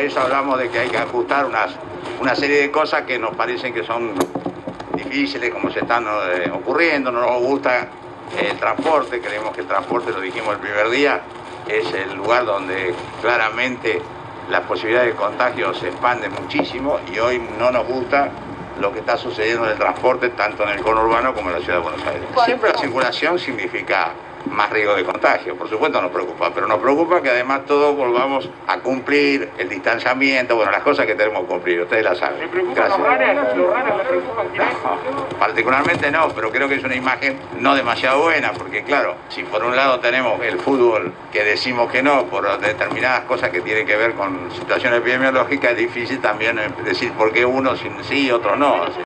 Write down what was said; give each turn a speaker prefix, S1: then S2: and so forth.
S1: eso hablamos de que hay que ajustar una serie de cosas que nos parecen que son difíciles, como se están ocurriendo. No nos gusta el transporte, creemos que el transporte, lo dijimos el primer día, es el lugar donde claramente las posibilidades de contagio se expanden muchísimo, y hoy no nos gusta lo que está sucediendo en el transporte, tanto en el conurbano como en la ciudad de Buenos Aires. Siempre la circulación significa más riesgo de contagio, por supuesto nos preocupa, pero nos preocupa que además todos volvamos a cumplir el distanciamiento, bueno, las cosas que tenemos que cumplir, ustedes las saben.
S2: ¿Me preocupan los runners? ¿Los runners me preocupan?
S1: No, particularmente no, pero creo que es una imagen no demasiado buena, porque claro, si por un lado tenemos el fútbol que decimos que no, por determinadas cosas que tienen que ver con situaciones epidemiológicas, es difícil también decir por qué unos sí y otros no.